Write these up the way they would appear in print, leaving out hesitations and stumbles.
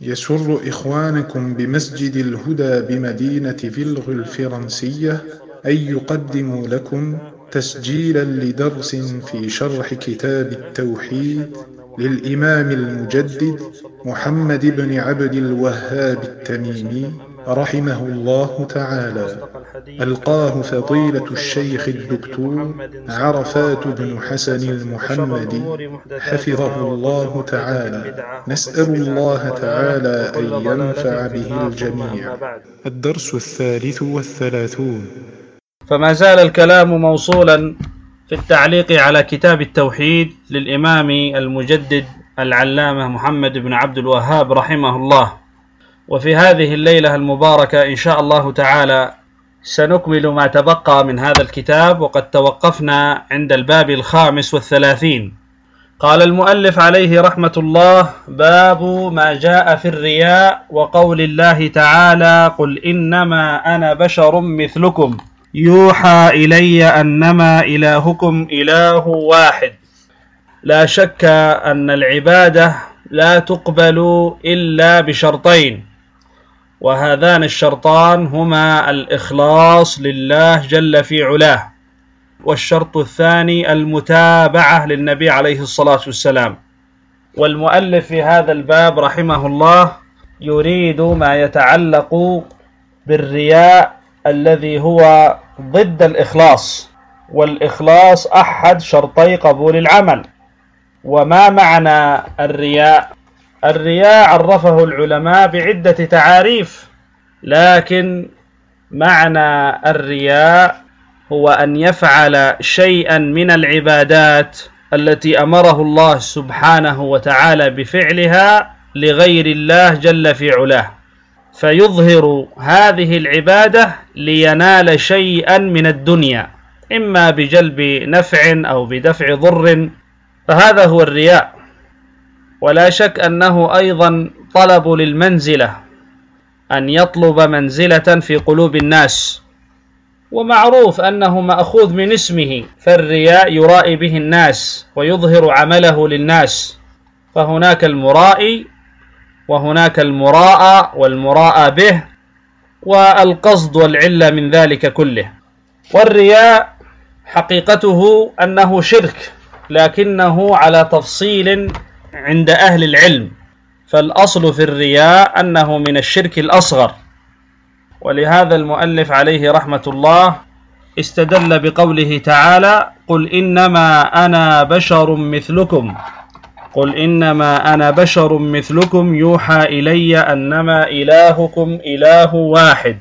يسر إخوانكم بمسجد الهدى بمدينة فيلغ الفرنسية أن يقدموا لكم تسجيلا لدرس في شرح كتاب التوحيد للإمام المجدد محمد بن عبد الوهاب التميمي رحمه الله تعالى، ألقاه فضيلة الشيخ الدكتور عرفات بن حسن المحمدي حفظه الله تعالى. نسأل الله تعالى أن ينفع به الجميع. الدرس 33. فما زال الكلام موصولا في التعليق على كتاب التوحيد للإمام المجدد العلامة محمد بن عبد الوهاب رحمه الله. وفي هذه الليلة المباركة إن شاء الله تعالى سنكمل ما تبقى من هذا الكتاب، وقد توقفنا عند الباب 35. قال المؤلف عليه رحمة الله: باب ما جاء في الرياء وقول الله تعالى: قل إنما أنا بشر مثلكم يوحى إلي أنما إلهكم إله واحد. لا شك أن العبادة لا تقبل إلا بشرطين، وهذان الشرطان هما الإخلاص لله جل في علاه، والشرط الثاني المتابعة للنبي عليه الصلاة والسلام. والمؤلف في هذا الباب رحمه الله يريد ما يتعلق بالرياء الذي هو ضد الإخلاص، والإخلاص أحد شرطي قبول العمل. وما معنى الرياء؟ الرياء عرفه العلماء بعدة تعاريف، لكن معنى الرياء هو أن يفعل شيئا من العبادات التي أمره الله سبحانه وتعالى بفعلها لغير الله جل في علاه، فيظهر هذه العبادة لينال شيئا من الدنيا، إما بجلب نفع أو بدفع ضر، فهذا هو الرياء. ولا شك أنه أيضا طلب للمنزلة، أن يطلب منزلة في قلوب الناس، ومعروف أنه مأخوذ من اسمه، فالرياء يرائي به الناس ويظهر عمله للناس، فهناك المرائي وهناك المراءى والمراءى به، والقصد والعلة من ذلك كله. والرياء حقيقته أنه شرك، لكنه على تفصيل عند أهل العلم، فالأصل في الرياء أنه من الشرك الأصغر. ولهذا المؤلف عليه رحمة الله استدل بقوله تعالى: قل إنما أنا بشر مثلكم، قل إنما أنا بشر مثلكم يوحى إلي أنما إلهكم إله واحد.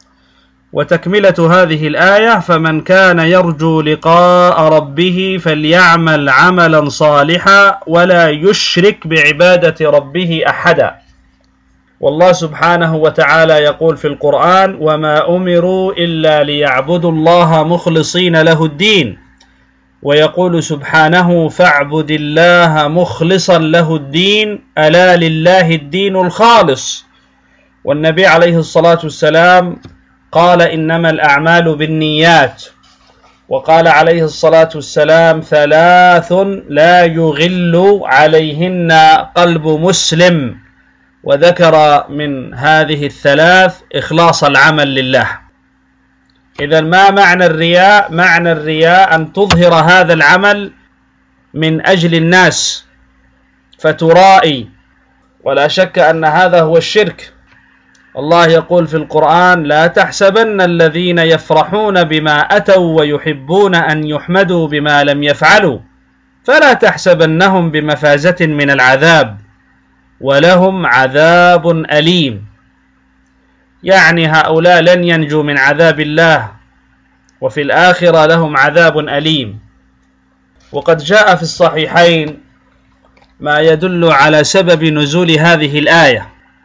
وتكملة هذه الآية: فمن كان يرجو لقاء ربه فليعمل عملا صالحا ولا يشرك بعبادة ربه أحدا. والله سبحانه وتعالى يقول في القرآن: وما أمروا إلا ليعبدوا الله مخلصين له الدين. ويقول سبحانه: فاعبد الله مخلصا له الدين ألا لله الدين الخالص. والنبي عليه الصلاة والسلام قال: إنما الأعمال بالنيات. وقال عليه الصلاة والسلام: ثلاث لا يغل عليهن قلب مسلم، وذكر من هذه الثلاث إخلاص العمل لله. إذن ما معنى الرياء؟ معنى الرياء أن تظهر هذا العمل من أجل الناس فترائي، ولا شك أن هذا هو الشرك. الله يقول في القرآن: لا تحسبن الذين يفرحون بما أتوا ويحبون أن يحمدوا بما لم يفعلوا فلا تحسبنهم بمفازة من العذاب ولهم عذاب أليم. يعني هؤلاء لن ينجوا من عذاب الله، وفي الآخرة لهم عذاب أليم. وقد جاء في الصحيحين ما يدل على سبب نزول هذه الآية،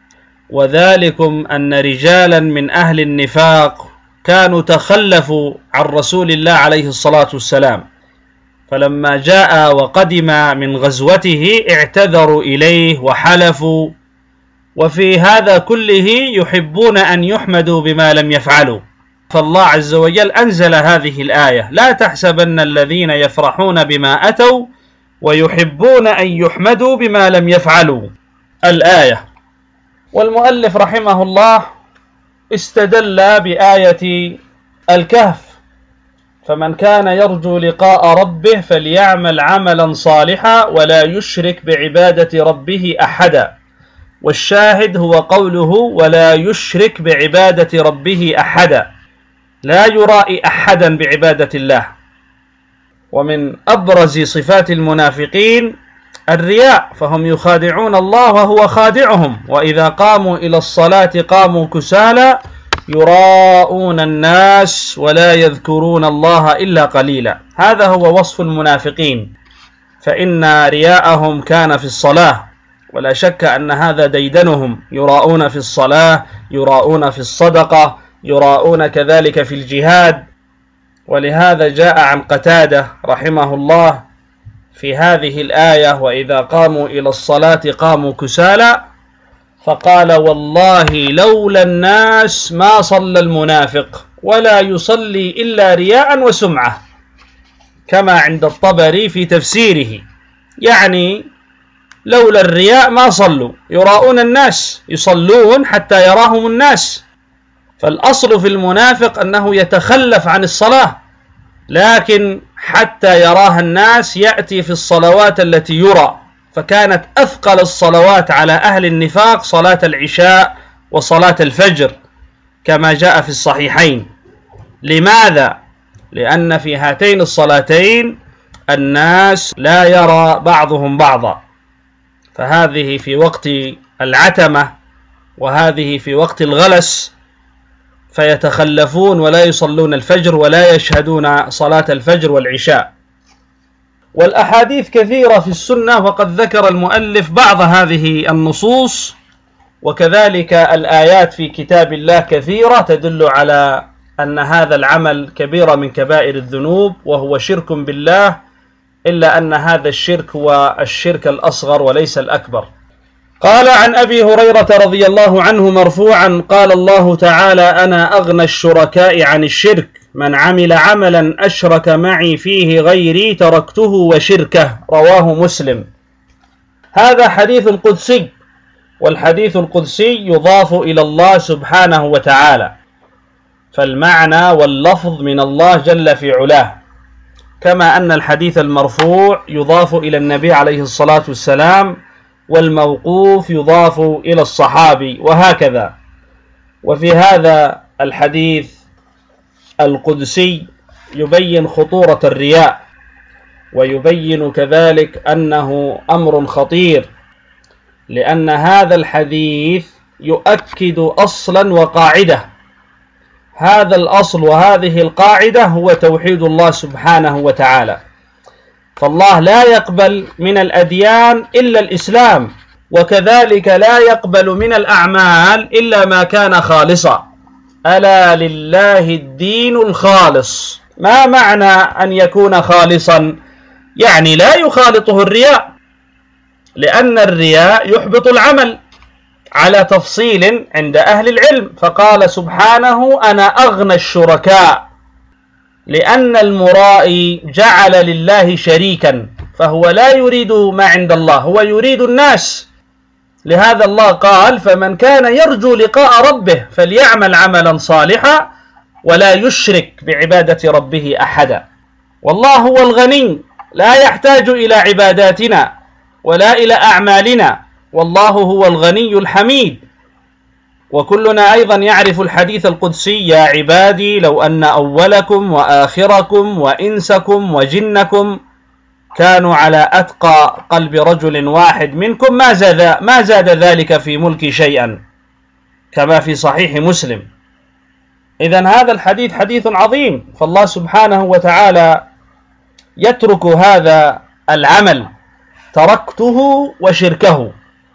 وذلكم أن رجالا من أهل النفاق كانوا تخلفوا عن رسول الله عليه الصلاة والسلام، فلما جاء وقدم من غزوته اعتذروا إليه وحلفوا، وفي هذا كله يحبون أن يحمدوا بما لم يفعلوا. فالله عز وجل أنزل هذه الآية: لا تحسبن الذين يفرحون بما أتوا ويحبون أن يحمدوا بما لم يفعلوا. الآية. والمؤلف رحمه الله استدل بآية الكهف: فمن كان يرجو لقاء ربه فليعمل عملا صالحا ولا يشرك بعبادة ربه أحدا. والشاهد هو قوله ولا يشرك بعبادة ربه أحدا، لا يرائي أحدا بعبادة الله. ومن أبرز صفات المنافقين الرياء، فهم يخادعون الله وهو خادعهم، وإذا قاموا إلى الصلاة قاموا كسالى يراءون الناس ولا يذكرون الله إلا قليلا. هذا هو وصف المنافقين، فإن رياءهم كان في الصلاة، ولا شك أن هذا ديدنهم، يراءون في الصلاة، يراءون في الصدقة، يراءون كذلك في الجهاد. ولهذا جاء عن قتادة رحمه الله في هذه الآية: وإذا قاموا إلى الصلاة قاموا كسالى، فقال: والله لولا الناس ما صلى المنافق ولا يصلي إلا رياء وسمعة، كما عند الطبري في تفسيره، يعني لولا الرياء ما صلوا، يراؤون الناس، يصلون حتى يراهم الناس. فالأصل في المنافق أنه يتخلف عن الصلاة، لكن حتى يراها الناس يأتي في الصلوات التي يرى. فكانت أثقل الصلوات على أهل النفاق صلاة العشاء وصلاة الفجر كما جاء في الصحيحين. لماذا؟ لأن في هاتين الصلاتين الناس لا يرى بعضهم بعضا، فهذه في وقت العتمة وهذه في وقت الغلس، فيتخلفون ولا يصلون الفجر ولا يشهدون صلاة الفجر والعشاء. والأحاديث كثيرة في السنة، وقد ذكر المؤلف بعض هذه النصوص، وكذلك الآيات في كتاب الله كثيرة تدل على أن هذا العمل كبيرة من كبائر الذنوب وهو شرك بالله، إلا أن هذا الشرك هو الشرك الأصغر وليس الأكبر. قال عن أبي هريرة رضي الله عنه مرفوعا: قال الله تعالى: أنا أغنى الشركاء عن الشرك، من عمل عملا أشرك معي فيه غيري تركته وشركه. رواه مسلم. هذا حديث قدسي، والحديث القدسي يضاف إلى الله سبحانه وتعالى، فالمعنى واللفظ من الله جل في علاه، كما أن الحديث المرفوع يضاف إلى النبي عليه الصلاة والسلام، والموقوف يضاف إلى الصحابي، وهكذا. وفي هذا الحديث القدسي يبين خطورة الرياء، ويبين كذلك أنه أمر خطير، لأن هذا الحديث يؤكد أصلا وقاعدة. هذا الأصل وهذه القاعدة هو توحيد الله سبحانه وتعالى، فالله لا يقبل من الأديان إلا الإسلام، وكذلك لا يقبل من الأعمال إلا ما كان خالصا. ألا لله الدين الخالص. ما معنى أن يكون خالصا؟ يعني لا يخالطه الرياء، لأن الرياء يحبط العمل على تفصيل عند أهل العلم. فقال سبحانه: أنا أغنى الشركاء، لأن المرائي جعل لله شريكا، فهو لا يريد ما عند الله، هو يريد الناس. لهذا الله قال: فمن كان يرجو لقاء ربه فليعمل عملا صالحا ولا يشرك بعبادة ربه أحدا. والله هو الغني، لا يحتاج إلى عباداتنا ولا إلى أعمالنا، والله هو الغني الحميد. وكلنا أيضا يعرف الحديث القدسي: يا عبادي لو أن أولكم وآخركم وإنسكم وجنكم كانوا على أتقى قلب رجل واحد منكم ما زاد ذلك في ملكي شيئا، كما في صحيح مسلم. إذن هذا الحديث حديث عظيم، فالله سبحانه وتعالى يترك هذا العمل، تركته وشركه،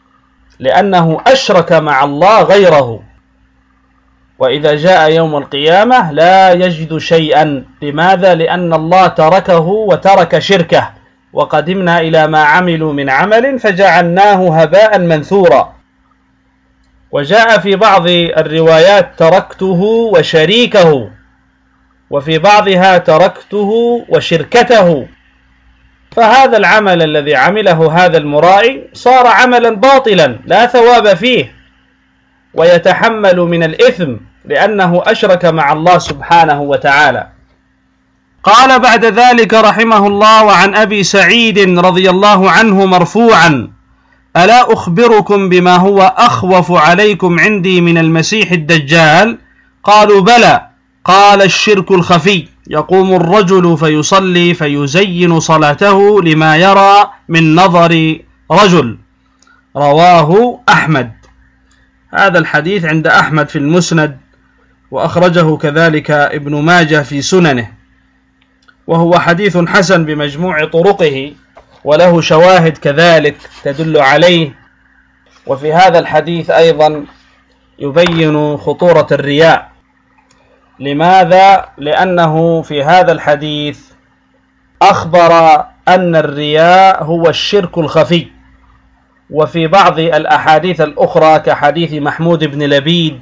لأنه أشرك مع الله غيره، وإذا جاء يوم القيامة لا يجد شيئا. لماذا؟ لأن الله تركه وترك شركه، وقدمنا إلى ما عملوا من عمل فجعلناه هباء منثورا. وجاء في بعض الروايات: تركته وشريكه، وفي بعضها: تركته وشركته. فهذا العمل الذي عمله هذا المرائي صار عملا باطلا لا ثواب فيه، ويتحمل من الإثم لأنه أشرك مع الله سبحانه وتعالى. قال بعد ذلك رحمه الله: وعن أبي سعيد رضي الله عنه مرفوعا: ألا أخبركم بما هو أخوف عليكم عندي من المسيح الدجال؟ قالوا: بلى. قال: الشرك الخفي، يقوم الرجل فيصلي فيزين صلاته لما يرى من نظر رجل. رواه أحمد. هذا الحديث عند أحمد في المسند، وأخرجه كذلك ابن ماجه في سننه، وهو حديث حسن بمجموع طرقه، وله شواهد كذلك تدل عليه. وفي هذا الحديث أيضا يبين خطورة الرياء. لماذا؟ لأنه في هذا الحديث أخبر أن الرياء هو الشرك الخفي، وفي بعض الأحاديث الأخرى كحديث محمود بن لبيد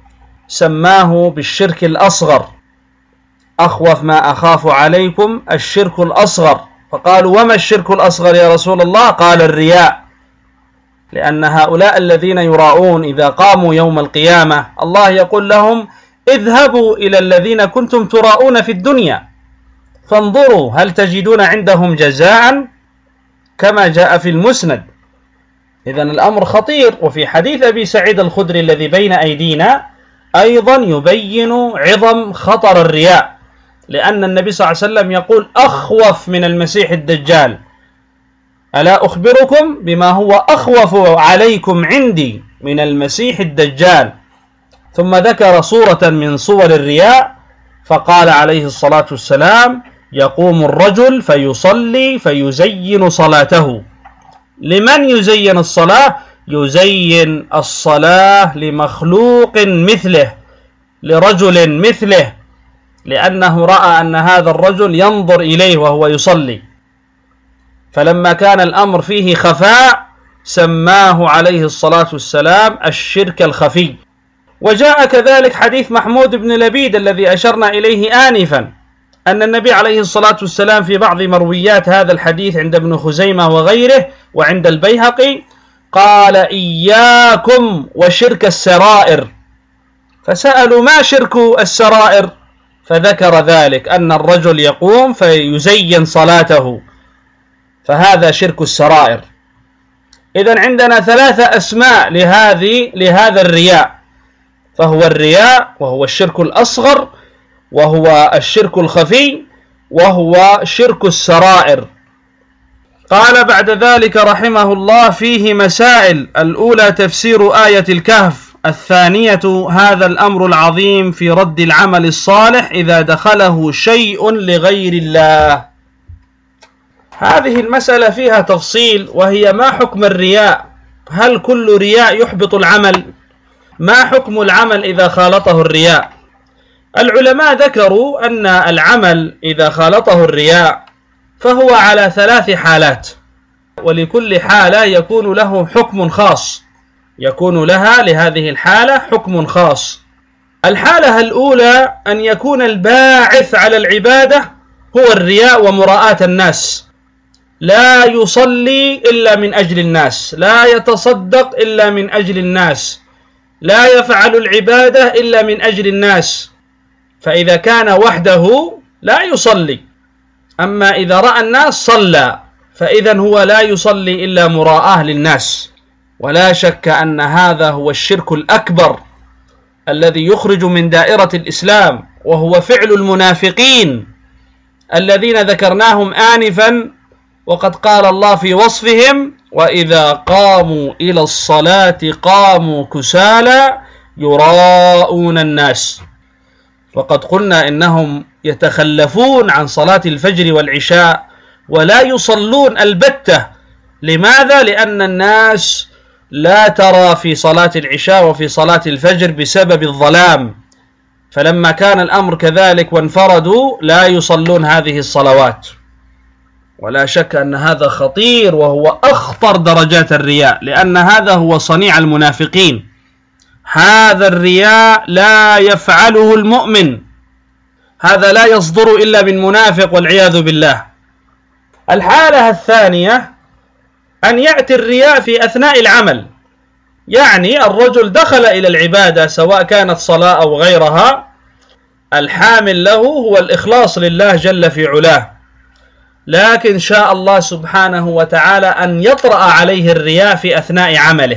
سماه بالشرك الأصغر: أخوف ما أخاف عليكم الشرك الأصغر. فقالوا: وما الشرك الأصغر يا رسول الله؟ قال: الرياء، لأن هؤلاء الذين يراءون إذا قاموا يوم القيامة الله يقول لهم: اذهبوا إلى الذين كنتم تراءون في الدنيا فانظروا هل تجدون عندهم جزاء، كما جاء في المسند. إذن الأمر خطير. وفي حديث أبي سعيد الخدري الذي بين أيدينا أيضا يبين عظم خطر الرياء، لأن النبي صلى الله عليه وسلم يقول: أخوف من المسيح الدجال. ألا أخبركم بما هو أخوف عليكم عندي من المسيح الدجال؟ ثم ذكر صورة من صور الرياء فقال عليه الصلاة والسلام: يقوم الرجل فيصلي فيزين صلاته. لمن يزين الصلاة؟ يزين الصلاة لمخلوق مثله، لرجل مثله، لأنه رأى أن هذا الرجل ينظر إليه وهو يصلي، فلما كان الأمر فيه خفاء سماه عليه الصلاة والسلام الشرك الخفي. وجاء كذلك حديث محمود بن لبيد الذي أشرنا إليه آنفا، أن النبي عليه الصلاة والسلام في بعض مرويات هذا الحديث عند ابن خزيمة وغيره وعند البيهقي قال: إياكم وشرك السرائر. فسألوا: ما شرك السرائر؟ فذكر ذلك أن الرجل يقوم فيزين صلاته، فهذا شرك السرائر. إذن عندنا ثلاثة أسماء لهذا الرياء، فهو الرياء، وهو الشرك الأصغر، وهو الشرك الخفي، وهو شرك السرائر. قال بعد ذلك رحمه الله: فيه مسائل. الأولى تفسير آية الكهف. الثانية هذا الأمر العظيم في رد العمل الصالح إذا دخله شيء لغير الله. هذه المسألة فيها تفصيل، وهي: ما حكم الرياء؟ هل كل رياء يحبط العمل؟ ما حكم العمل إذا خالطه الرياء؟ العلماء ذكروا أن العمل إذا خالطه الرياء فهو على ثلاث حالات، ولكل حالة يكون له حكم خاص، يكون لها لهذه الحالة حكم خاص. الحالة الأولى أن يكون الباعث على العبادة هو الرياء ومراءاة الناس، لا يصلي إلا من أجل الناس، لا يتصدق إلا من أجل الناس، لا يفعل العبادة إلا من أجل الناس، فإذا كان وحده لا يصلي، أما إذا رأى الناس صلى، فإذا هو لا يصلي إلا مراءة للناس. ولا شك أن هذا هو الشرك الأكبر الذي يخرج من دائرة الإسلام، وهو فعل المنافقين الذين ذكرناهم آنفا، وقد قال الله في وصفهم: وإذا قاموا إلى الصلاة قاموا كسالى يراءون الناس. وقد قلنا إنهم يتخلفون عن صلاة الفجر والعشاء ولا يصلون البتة. لماذا؟ لأن الناس لا ترى في صلاة العشاء وفي صلاة الفجر بسبب الظلام، فلما كان الأمر كذلك وانفردوا لا يصلون هذه الصلوات. ولا شك أن هذا خطير، وهو أخطر درجات الرياء، لأن هذا هو صنيع المنافقين. هذا الرياء لا يفعله المؤمن، هذا لا يصدر إلا من منافق والعياذ بالله. الحالة الثانية أن يأتي الرياء في أثناء العمل، يعني الرجل دخل إلى العبادة سواء كانت صلاة أو غيرها، الحامل له هو الإخلاص لله جل في علاه، لكن شاء الله سبحانه وتعالى أن يطرأ عليه الرياء في أثناء عمله،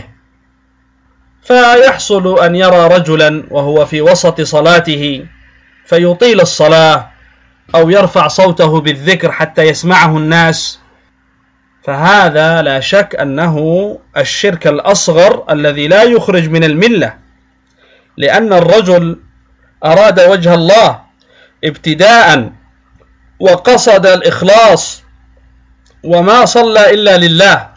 فيحصل أن يرى رجلا وهو في وسط صلاته فيطيل الصلاة أو يرفع صوته بالذكر حتى يسمعه الناس، فهذا لا شك أنه الشرك الأصغر الذي لا يخرج من الملة، لأن الرجل أراد وجه الله ابتداء وقصد الإخلاص وما صلى إلا لله،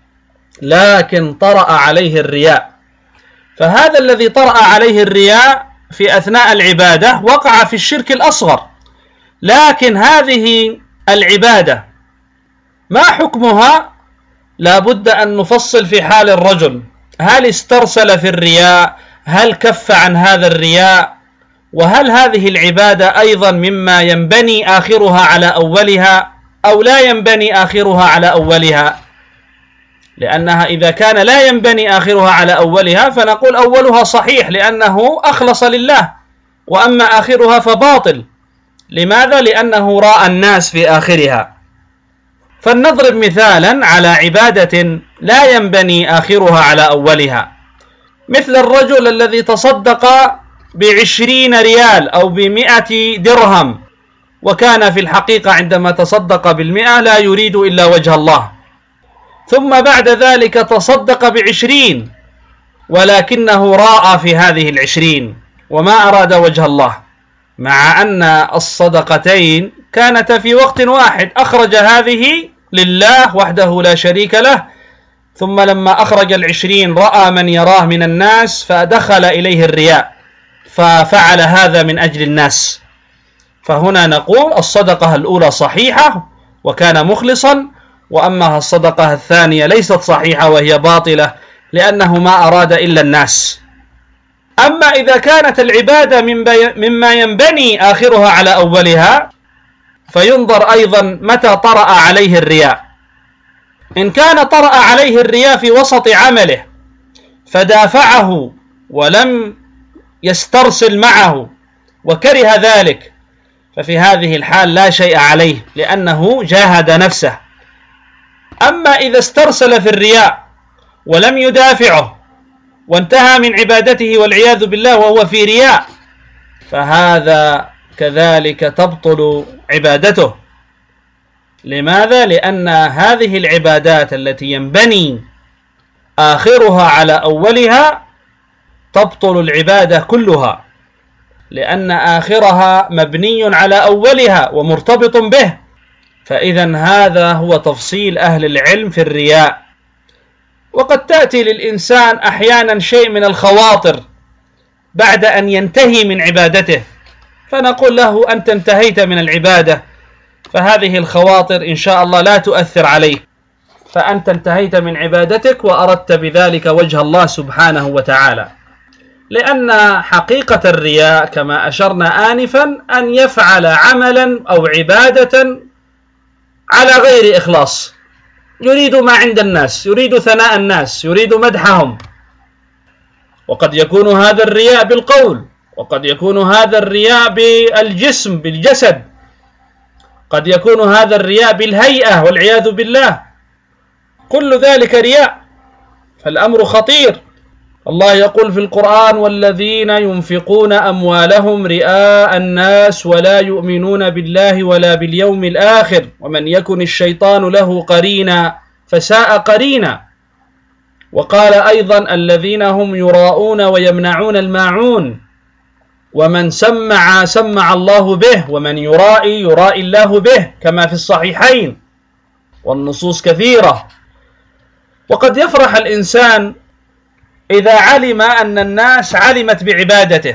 لكن طرأ عليه الرياء، فهذا الذي طرأ عليه الرياء في أثناء العبادة وقع في الشرك الأصغر. لكن هذه العبادة ما حكمها؟ لا بد أن نفصل في حال الرجل، هل استرسل في الرياء؟ هل كف عن هذا الرياء؟ وهل هذه العبادة أيضا مما ينبني آخرها على أولها أو لا ينبني آخرها على أولها؟ لأنها إذا كان لا ينبني آخرها على أولها فنقول أولها صحيح لأنه أخلص لله، وأما آخرها فباطل. لماذا؟ لأنه راى الناس في آخرها. فلنضرب مثالا على عبادة لا ينبني آخرها على أولها، مثل الرجل الذي تصدق ب20 ريال أو ب100 درهم، وكان في الحقيقة عندما تصدق بال100 لا يريد إلا وجه الله، ثم بعد ذلك تصدق ب20 ولكنه راى في هذه ال20 وما أراد وجه الله، مع أن الصدقتين كانتا في وقت واحد، أخرج هذه لله وحده لا شريك له، ثم لما أخرج ال20 رأى من يراه من الناس فدخل إليه الرياء ففعل هذا من أجل الناس. فهنا نقول الصدقة الأولى صحيحة وكان مخلصا، وأما الصدقة الثانية ليست صحيحة وهي باطلة لأنه ما أراد إلا الناس. أما إذا كانت العبادة مما ينبني آخرها على أولها فينظر أيضا متى طرأ عليه الرياء. إن كان طرأ عليه الرياء في وسط عمله فدافعه ولم يسترسل معه وكره ذلك، ففي هذه الحال لا شيء عليه لأنه جاهد نفسه. أما إذا استرسل في الرياء ولم يدافعه وانتهى من عبادته والعياذ بالله وهو في رياء، فهذا كذلك تبطل عبادته. لماذا؟ لأن هذه العبادات التي ينبني آخرها على أولها تبطل العبادة كلها، لأن آخرها مبني على أولها ومرتبط به. فإذا هذا هو تفصيل أهل العلم في الرياء. وقد تأتي للإنسان أحيانا شيء من الخواطر بعد أن ينتهي من عبادته، فنقول له أنت انتهيت من العبادة، فهذه الخواطر إن شاء الله لا تؤثر عليك، فأنت انتهيت من عبادتك وأردت بذلك وجه الله سبحانه وتعالى. لأن حقيقة الرياء كما أشرنا آنفا أن يفعل عملا أو عبادة على غير إخلاص، يريد ما عند الناس، يريد ثناء الناس، يريد مدحهم. وقد يكون هذا الرياء بالقول، وقد يكون هذا الرياء بالجسم بالجسد، قد يكون هذا الرياء بالهيئة والعياذ بالله، كل ذلك رياء، فالأمر خطير. الله يقول في القرآن: والذين ينفقون أموالهم رئاء الناس ولا يؤمنون بالله ولا باليوم الآخر ومن يكن الشيطان له قرينا فساء قرينا. وقال أيضا: الذين هم يراءون ويمنعون الماعون ومن سمع الله به ومن يرائي الله به، كما في الصحيحين، والنصوص كثيرة. وقد يفرح الإنسان إذا علم أن الناس علمت بعبادته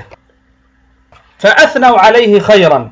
فأثنوا عليه خيرا،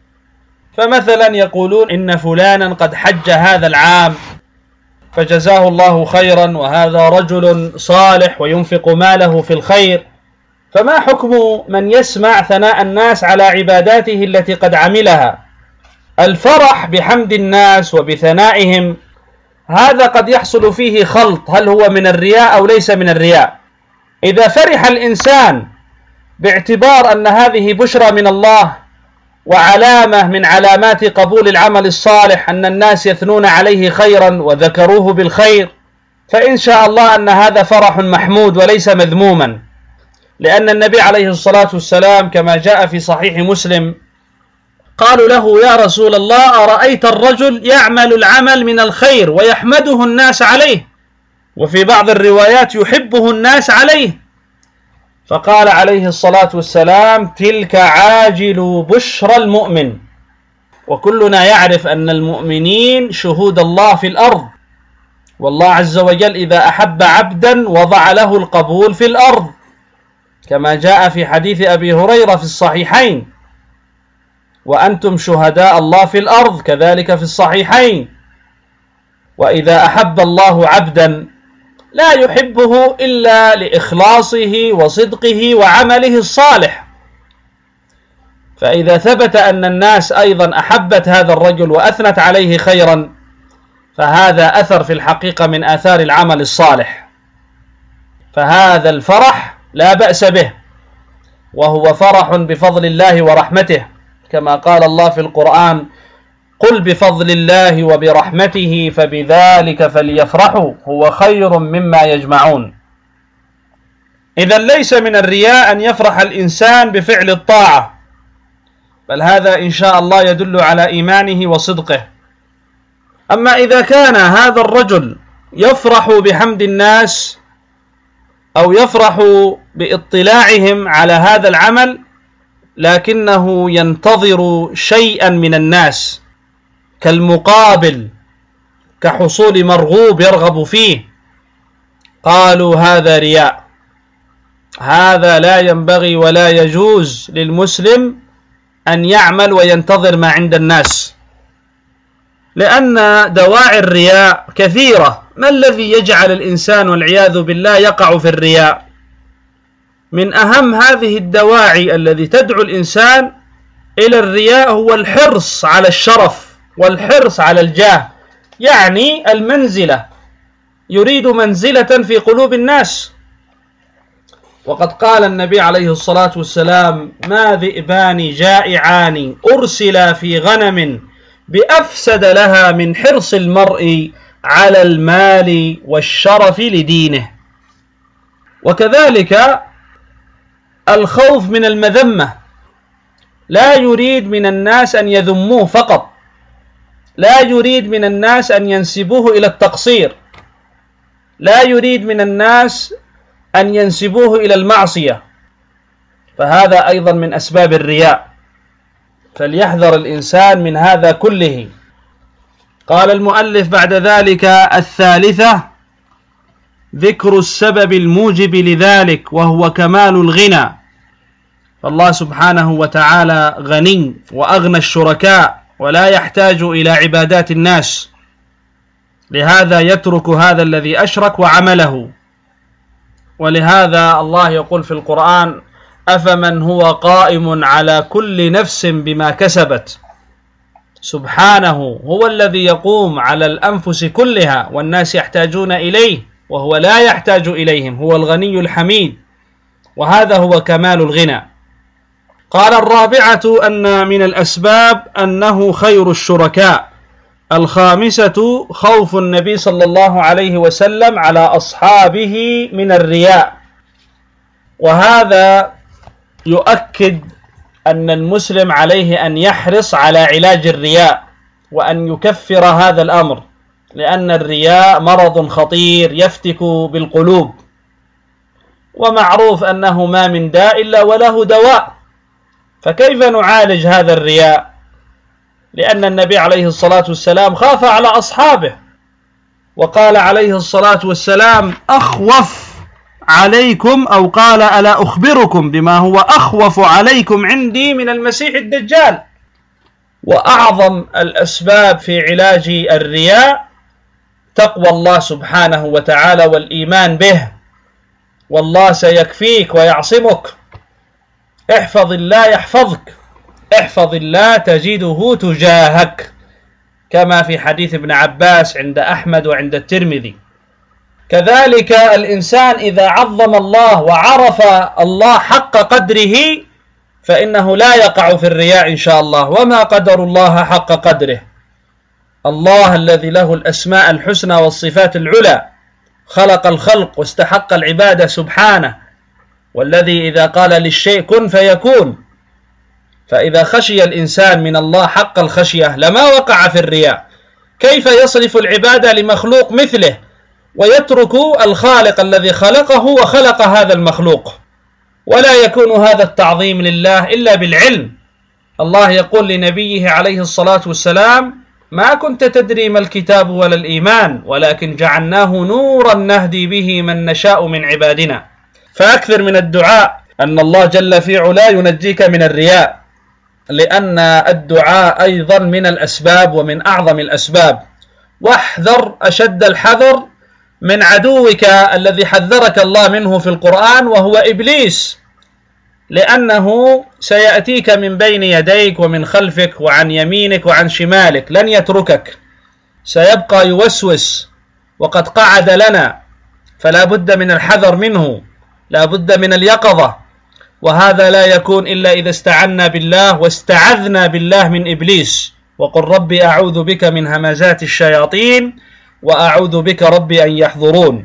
فمثلا يقولون إن فلانا قد حج هذا العام فجزاه الله خيرا وهذا رجل صالح وينفق ماله في الخير. فما حكم من يسمع ثناء الناس على عباداته التي قد عملها؟ الفرح بحمد الناس وبثنائهم هذا قد يحصل فيه خلط، هل هو من الرياء أو ليس من الرياء؟ إذا فرح الإنسان باعتبار أن هذه بشرى من الله وعلامة من علامات قبول العمل الصالح أن الناس يثنون عليه خيرا وذكروه بالخير، فإن شاء الله أن هذا فرح محمود وليس مذموما، لأن النبي عليه الصلاة والسلام كما جاء في صحيح مسلم قالوا له: يا رسول الله، أرأيت الرجل يعمل العمل من الخير ويحمده الناس عليه، وفي بعض الروايات يحبه الناس عليه، فقال عليه الصلاة والسلام: تلك عاجل بشرى المؤمن. وكلنا يعرف أن المؤمنين شهود الله في الأرض، والله عز وجل إذا أحب عبدا وضع له القبول في الأرض، كما جاء في حديث أبي هريرة في الصحيحين: وأنتم شهداء الله في الأرض، كذلك في الصحيحين. وإذا أحب الله عبدا لا يحبه إلا لإخلاصه وصدقه وعمله الصالح، فإذا ثبت أن الناس أيضا أحبت هذا الرجل وأثنت عليه خيرا، فهذا أثر في الحقيقة من آثار العمل الصالح، فهذا الفرح لا بأس به، وهو فرح بفضل الله ورحمته، كما قال الله في القرآن: قل بفضل الله وبرحمته فبذلك فليفرحوا هو خير مما يجمعون. إذا ليس من الرياء أن يفرح الإنسان بفعل الطاعة، بل هذا إن شاء الله يدل على إيمانه وصدقه. أما إذا كان هذا الرجل يفرح بحمد الناس أو يفرح باطلاعهم على هذا العمل، لكنه ينتظر شيئا من الناس كالمقابل، كحصول مرغوب يرغب فيه، قالوا هذا رياء. هذا لا ينبغي ولا يجوز للمسلم أن يعمل وينتظر ما عند الناس، لأن دواعي الرياء كثيرة. ما الذي يجعل الإنسان والعياذ بالله يقع في الرياء؟ من أهم هذه الدواعي الذي تدعو الإنسان إلى الرياء هو الحرص على الشرف والحرص على الجاه، يعني المنزلة، يريد منزلة في قلوب الناس. وقد قال النبي عليه الصلاة والسلام: ما ذئبان جائعان أرسلا في غنم بأفسد لها من حرص المرء على المال والشرف لدينه. وكذلك الخوف من المذمة، لا يريد من الناس أن يذموه فقط، لا يريد من الناس أن ينسبوه إلى التقصير، لا يريد من الناس أن ينسبوه إلى المعصية، فهذا أيضا من أسباب الرياء، فليحذر الإنسان من هذا كله. قال المؤلف بعد ذلك: الثالثة ذكر السبب الموجب لذلك، وهو كمال الغنى. فالله سبحانه وتعالى غني وأغنى الشركاء، ولا يحتاج إلى عبادات الناس، لهذا يترك هذا الذي أشرك وعمله. ولهذا الله يقول في القرآن: أفمن هو قائم على كل نفس بما كسبت. سبحانه هو الذي يقوم على الأنفس كلها، والناس يحتاجون إليه وهو لا يحتاج إليهم، هو الغني الحميد، وهذا هو كمال الغنى. قال الرابعة أن من الأسباب أنه خير الشركاء. الخامسة خوف النبي صلى الله عليه وسلم على أصحابه من الرياء، وهذا يؤكد أن المسلم عليه أن يحرص على علاج الرياء وأن يكفر هذا الأمر، لأن الرياء مرض خطير يفتك بالقلوب، ومعروف أنه ما من داء إلا وله دواء، فكيف نعالج هذا الرياء؟ لأن النبي عليه الصلاة والسلام خاف على أصحابه، وقال عليه الصلاة والسلام: أخوف عليكم، أو قال: ألا أخبركم بما هو أخوف عليكم عندي من المسيح الدجال. وأعظم الأسباب في علاج الرياء تقوى الله سبحانه وتعالى والإيمان به، والله سيكفيك ويعصمك. احفظ الله يحفظك، احفظ الله تجده تجاهك، كما في حديث ابن عباس عند أحمد وعند الترمذي. كذلك الإنسان إذا عظم الله وعرف الله حق قدره فإنه لا يقع في الرياء إن شاء الله. وما قدر الله حق قدره، الله الذي له الأسماء الحسنى والصفات العلى خلق الخلق واستحق العبادة سبحانه، والذي إذا قال للشيء كن فيكون. فإذا خشي الإنسان من الله حق الخشية لما وقع في الرياء. كيف يصرف العبادة لمخلوق مثله ويترك الخالق الذي خلقه وخلق هذا المخلوق؟ ولا يكون هذا التعظيم لله إلا بالعلم. الله يقول لنبيه عليه الصلاة والسلام: ما كنت تدري ما الكتاب ولا الإيمان ولكن جعلناه نورا نهدي به من نشاء من عبادنا. فأكثر من الدعاء أن الله جل في علا ينجيك من الرياء، لأن الدعاء أيضا من الأسباب ومن أعظم الأسباب. واحذر أشد الحذر من عدوك الذي حذرك الله منه في القرآن وهو إبليس، لأنه سيأتيك من بين يديك ومن خلفك وعن يمينك وعن شمالك، لن يتركك، سيبقى يوسوس وقد قعد لنا، فلا بد من الحذر منه، لا بد من اليقظة. وهذا لا يكون إلا إذا استعنا بالله واستعذنا بالله من إبليس. وقل ربي أعوذ بك من همزات الشياطين وأعوذ بك ربي أن يحضرون.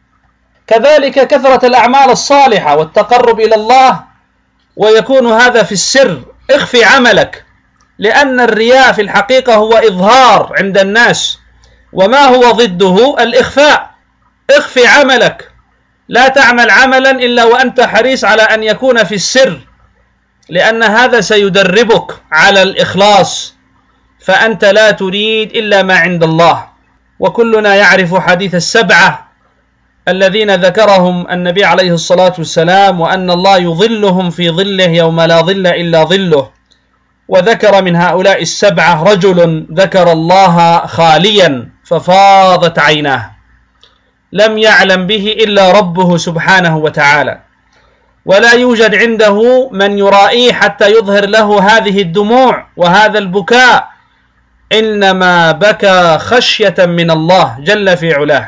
كذلك كثرة الأعمال الصالحة والتقرب إلى الله، ويكون هذا في السر. اخفي عملك، لأن الرياء في الحقيقة هو إظهار عند الناس، وما هو ضده الإخفاء. اخفي عملك، لا تعمل عملا إلا وأنت حريص على أن يكون في السر، لأن هذا سيدربك على الإخلاص، فأنت لا تريد إلا ما عند الله. وكلنا يعرف حديث السبعة الذين ذكرهم النبي عليه الصلاة والسلام، وأن الله يظلهم في ظله يوم لا ظل إلا ظله. وذكر من هؤلاء السبعة رجل ذكر الله خاليا ففاضت عيناه، لم يعلم به إلا ربه سبحانه وتعالى، ولا يوجد عنده من يرائيه حتى يظهر له هذه الدموع وهذا البكاء، إنما بكى خشية من الله جل في علاه.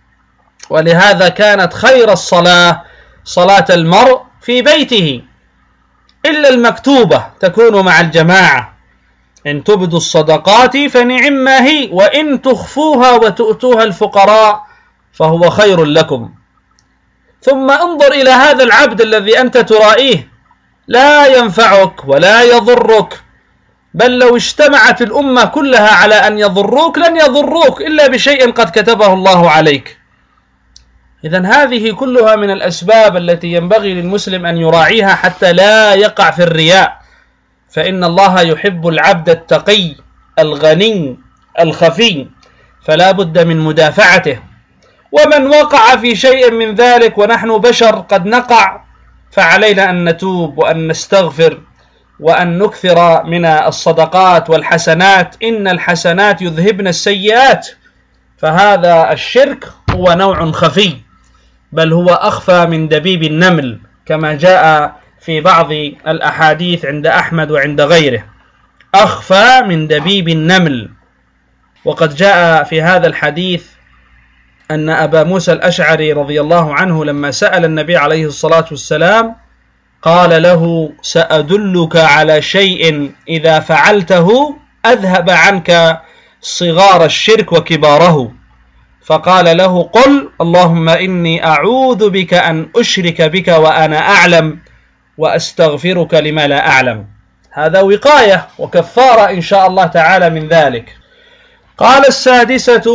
ولهذا كانت خير الصلاة صلاة المرء في بيته، إلا المكتوبة تكون مع الجماعة. إن تبدوا الصدقات فنعما هي، وإن تخفوها وتؤتوها الفقراء فهو خير لكم. ثم انظر إلى هذا العبد الذي أنت ترائيه، لا ينفعك ولا يضرك، بل لو اجتمعت الأمة كلها على أن يضروك لن يضروك إلا بشيء قد كتبه الله عليك. إذن هذه كلها من الأسباب التي ينبغي للمسلم أن يراعيها حتى لا يقع في الرياء، فإن الله يحب العبد التقي الغني الخفي، فلا بد من مدافعته. ومن وقع في شيء من ذلك ونحن بشر قد نقع، فعلينا أن نتوب وأن نستغفر وأن نكثر من الصدقات والحسنات، إن الحسنات يذهبن السيئات. فهذا الشرك هو نوع خفي، بل هو أخفى من دبيب النمل، كما جاء في بعض الأحاديث عند أحمد وعند غيره، أخفى من دبيب النمل. وقد جاء في هذا الحديث أن أبا موسى الأشعري رضي الله عنه لما سأل النبي عليه الصلاة والسلام قال له: سأدلك على شيء إذا فعلته أذهب عنك صغار الشرك وكباره. فقال له: قل اللهم إني أعوذ بك أن أشرك بك وأنا أعلم وأستغفرك لما لا أعلم. هذا وقاية وكفارة إن شاء الله تعالى من ذلك. قال السادسة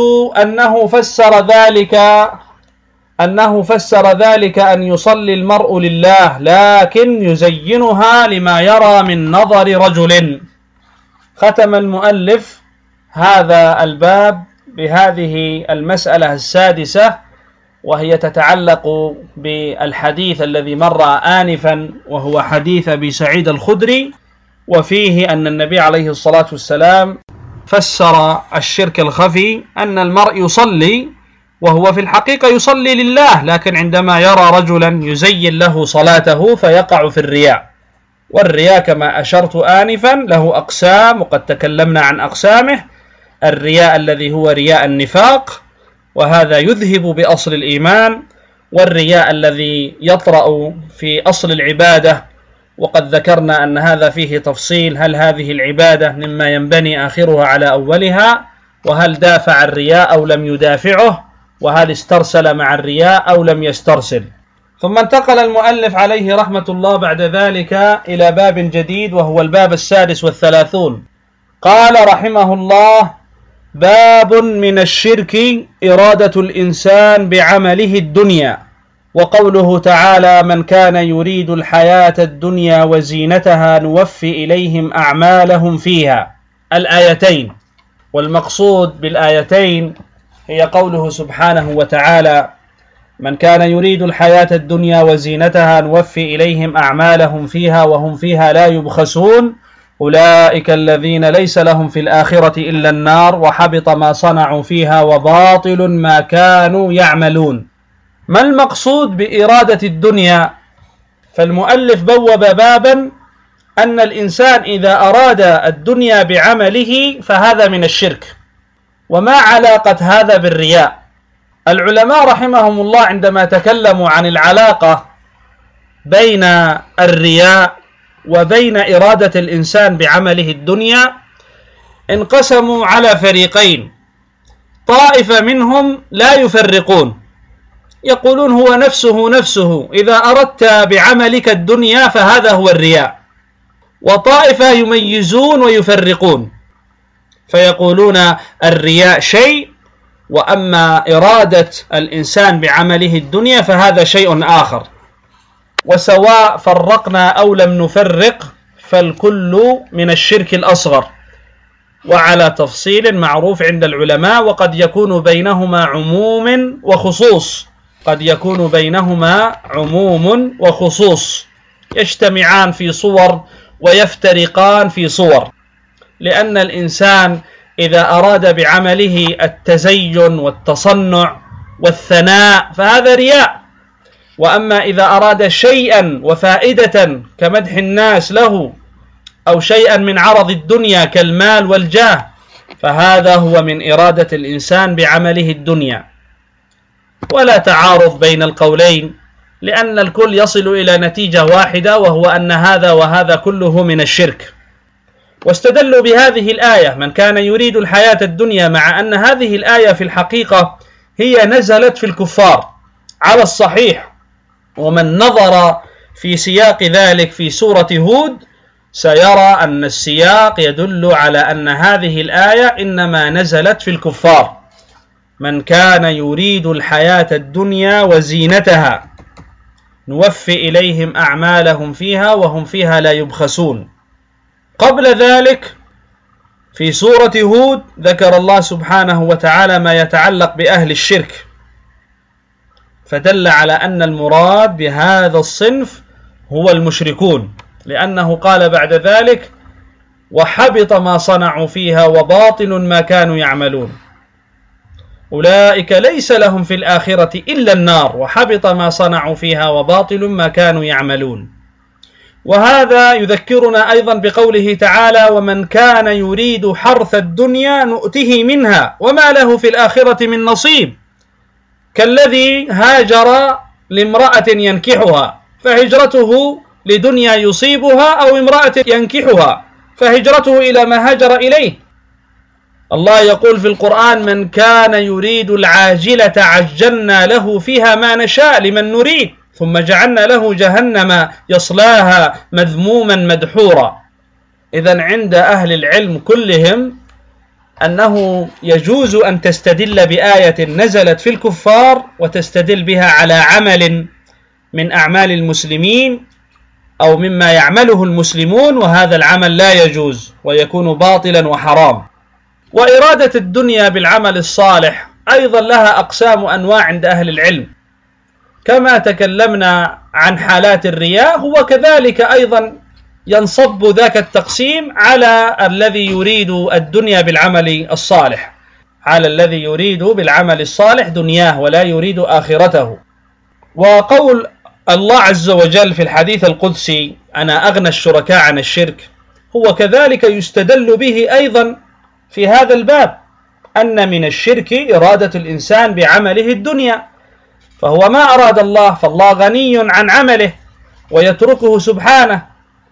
أنه فسر ذلك أن يصلي المرء لله لكن يزينها لما يرى من نظر رجل. ختم المؤلف هذا الباب بهذه المسألة السادسة، وهي تتعلق بالحديث الذي مر آنفا، وهو حديث أبي سعيد الخدري، وفيه أن النبي عليه الصلاة والسلام فسر الشرك الخفي أن المرء يصلي وهو في الحقيقة يصلي لله، لكن عندما يرى رجلا يزين له صلاته فيقع في الرياء. والرياء كما أشرت آنفا له أقسام، وقد تكلمنا عن أقسامه: الرياء الذي هو رياء النفاق، وهذا يذهب بأصل الإيمان، والرياء الذي يطرأ في أصل العبادة، وقد ذكرنا أن هذا فيه تفصيل: هل هذه العبادة مما ينبني آخرها على أولها، وهل دافع الرياء أو لم يدافعه، وهل استرسل مع الرياء أو لم يسترسل. ثم انتقل المؤلف عليه رحمة الله بعد ذلك إلى باب جديد، وهو الباب 36. قال رحمه الله: باب من الشرك إرادة الإنسان بعمله الدنيا. وقوله تعالى: من كان يريد الحياة الدنيا وزينتها نوفي إليهم أعمالهم فيها. الآيتين. والمقصود بالآيتين هي قوله سبحانه وتعالى: من كان يريد الحياة الدنيا وزينتها نوفي إليهم أعمالهم فيها وهم فيها لا يبخسون أولئك الذين ليس لهم في الآخرة إلا النار وحبط ما صنعوا فيها وباطل ما كانوا يعملون. ما المقصود بإرادة الدنيا؟ فالمؤلف بوب بابا أن الإنسان إذا أراد الدنيا بعمله فهذا من الشرك. وما علاقة هذا بالرياء؟ العلماء رحمهم الله عندما تكلموا عن العلاقة بين الرياء وبين إرادة الإنسان بعمله الدنيا انقسموا على فريقين. طائفة منهم لا يفرقون، يقولون هو نفسه إذا أردت بعملك الدنيا فهذا هو الرياء. وطائفة يميزون ويفرقون، فيقولون الرياء شيء، وأما إرادة الإنسان بعمله الدنيا فهذا شيء آخر. وسواء فرقنا أو لم نفرق فالكل من الشرك الأصغر، وعلى تفصيل معروف عند العلماء، وقد يكون بينهما عموم وخصوص. قد يكون بينهما عموم وخصوص، يجتمعان في صور ويفترقان في صور، لأن الإنسان إذا أراد بعمله التزين والتصنع والثناء فهذا رياء. وأما إذا أراد شيئا وفائدة كمدح الناس له، أو شيئا من عرض الدنيا كالمال والجاه، فهذا هو من إرادة الإنسان بعمله الدنيا. ولا تعارض بين القولين، لأن الكل يصل إلى نتيجة واحدة، وهو أن هذا وهذا كله من الشرك. واستدلوا بهذه الآية: من كان يريد الحياة الدنيا، مع أن هذه الآية في الحقيقة هي نزلت في الكفار على الصحيح. ومن نظر في سياق ذلك في سورة هود سيرى أن السياق يدل على أن هذه الآية إنما نزلت في الكفار. من كان يريد الحياة الدنيا وزينتها نوفي إليهم أعمالهم فيها وهم فيها لا يبخسون. قبل ذلك في سورة هود ذكر الله سبحانه وتعالى ما يتعلق بأهل الشرك، فدل على أن المراد بهذا الصنف هو المشركون، لأنه قال بعد ذلك: وحبط ما صنعوا فيها وباطل ما كانوا يعملون أولئك ليس لهم في الآخرة إلا النار وحبط ما صنعوا فيها وباطل ما كانوا يعملون. وهذا يذكرنا أيضا بقوله تعالى: ومن كان يريد حرث الدنيا نؤته منها وما له في الآخرة من نصيب، كالذي هاجر لامرأة ينكحها فهجرته لدنيا يصيبها أو امرأة ينكحها فهجرته إلى ما هاجر إليه. الله يقول في القرآن: من كان يريد العاجلة عجلنا له فيها ما نشاء لمن نريد ثم جعلنا له جهنم يصلاها مذموما مدحورا. إذن عند أهل العلم كلهم أنه يجوز أن تستدل بآية نزلت في الكفار وتستدل بها على عمل من أعمال المسلمين أو مما يعمله المسلمون، وهذا العمل لا يجوز ويكون باطلا وحرام. وإرادة الدنيا بالعمل الصالح أيضا لها أقسام وأنواع عند أهل العلم، كما تكلمنا عن حالات الرياء، هو كذلك أيضا ينصب ذاك التقسيم على الذي يريد الدنيا بالعمل الصالح، على الذي يريد بالعمل الصالح دنياه ولا يريد آخرته. وقول الله عز وجل في الحديث القدسي: أنا أغنى الشركاء عن الشرك، هو كذلك يستدل به أيضا في هذا الباب. أن من الشرك إرادة الإنسان بعمله الدنيا، فهو ما أراد الله، فالله غني عن عمله ويتركه سبحانه.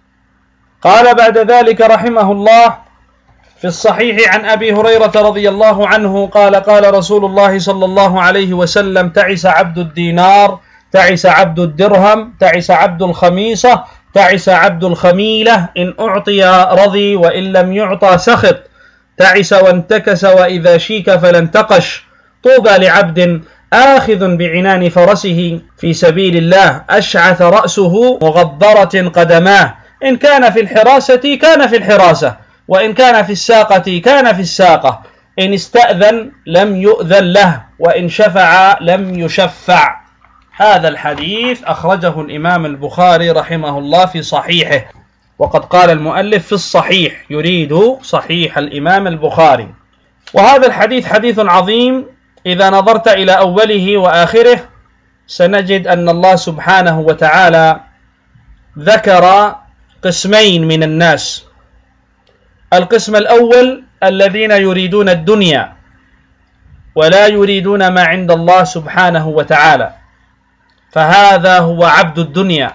قال بعد ذلك رحمه الله في الصحيح عن أبي هريرة رضي الله عنه قال: قال رسول الله صلى الله عليه وسلم: تعس عبد الدينار، تعس عبد الدرهم، تعس عبد الخميصة، تعس عبد الخميلة، إن أعطي رضي وإن لم يعطى سخط، تعس وانتكس وإذا شيك فلا انتقش، طوبى لعبد آخذ بعنان فرسه في سبيل الله، أشعث رأسه مغبرة قدماه، إن كان في الحراسة كان في الحراسة، وإن كان في الساقة كان في الساقة، إن استأذن لم يؤذن له، وإن شفع لم يشفع. هذا الحديث أخرجه الإمام البخاري رحمه الله في صحيحه، وقد قال المؤلف في الصحيح، يريد صحيح الإمام البخاري. وهذا الحديث حديث عظيم، إذا نظرت إلى أوله وآخره سنجد أن الله سبحانه وتعالى ذكر قسمين من الناس. القسم الأول الذين يريدون الدنيا ولا يريدون ما عند الله سبحانه وتعالى، فهذا هو عبد الدنيا.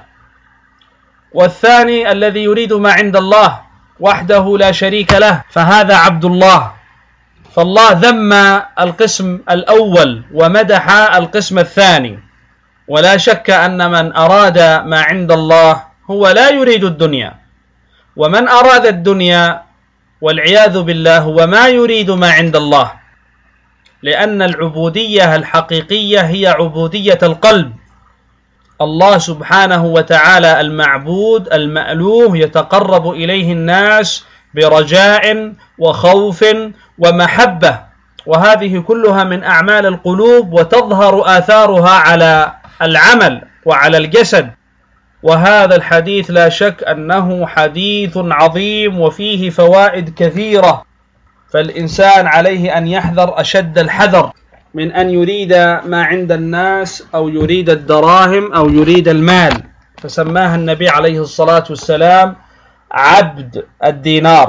والثاني الذي يريد ما عند الله وحده لا شريك له، فهذا عبد الله. فالله ذم القسم الأول ومدح القسم الثاني، ولا شك أن من أراد ما عند الله هو لا يريد الدنيا، ومن أراد الدنيا والعياذ بالله هو ما يريد ما عند الله، لأن العبودية الحقيقية هي عبودية القلب. الله سبحانه وتعالى المعبود المألوه يتقرب إليه الناس برجاء وخوف ومحبة، وهذه كلها من أعمال القلوب، وتظهر آثارها على العمل وعلى الجسد. وهذا الحديث لا شك أنه حديث عظيم وفيه فوائد كثيرة، فالإنسان عليه أن يحذر أشد الحذر من أن يريد ما عند الناس أو يريد الدراهم أو يريد المال، فسماها النبي عليه الصلاة والسلام عبد الدينار،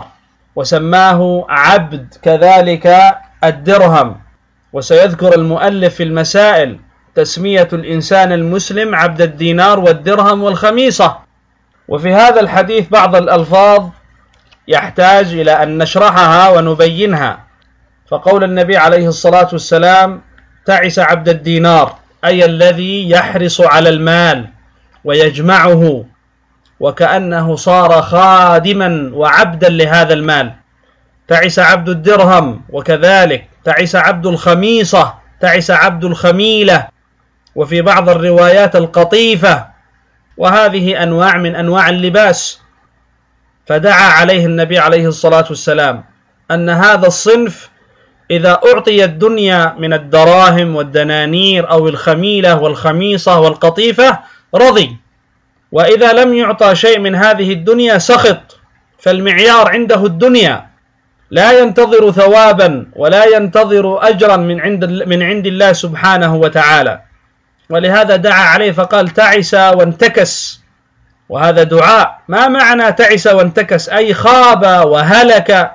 وسماه عبد كذلك الدرهم. وسيذكر المؤلف في المسائل تسمية الإنسان المسلم عبد الدينار والدرهم والخميصة. وفي هذا الحديث بعض الألفاظ يحتاج إلى أن نشرحها ونبينها. فقول النبي عليه الصلاة والسلام تعس عبد الدينار، أي الذي يحرص على المال ويجمعه، وكأنه صار خادما وعبدا لهذا المال. تعس عبد الدرهم، وكذلك تعس عبد الخميصة، تعس عبد الخميلة، وفي بعض الروايات القطيفة، وهذه أنواع من أنواع اللباس. فدعا عليه النبي عليه الصلاة والسلام أن هذا الصنف إذا أعطي الدنيا من الدراهم والدنانير أو الخميلة والخميصة والقطيفة رضي، وإذا لم يعطى شيء من هذه الدنيا سخط. فالمعيار عنده الدنيا، لا ينتظر ثوابا ولا ينتظر أجرا من عند الله سبحانه وتعالى. ولهذا دعا عليه فقال تعس وانتكس، وهذا دعاء. ما معنى تعس وانتكس؟ أي خاب وهلك،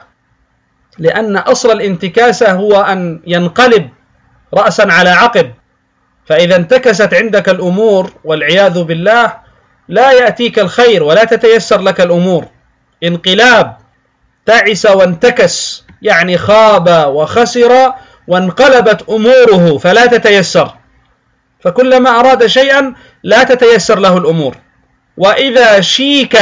لأن أصل الانتكاسة هو أن ينقلب رأسا على عقب. فإذا انتكست عندك الأمور والعياذ بالله لا يأتيك الخير ولا تتيسر لك الأمور. انقلاب، تعس وانتكس يعني خاب وخسر وانقلبت أموره فلا تتيسر، فكلما أراد شيئا لا تتيسر له الأمور. وإذا شيك،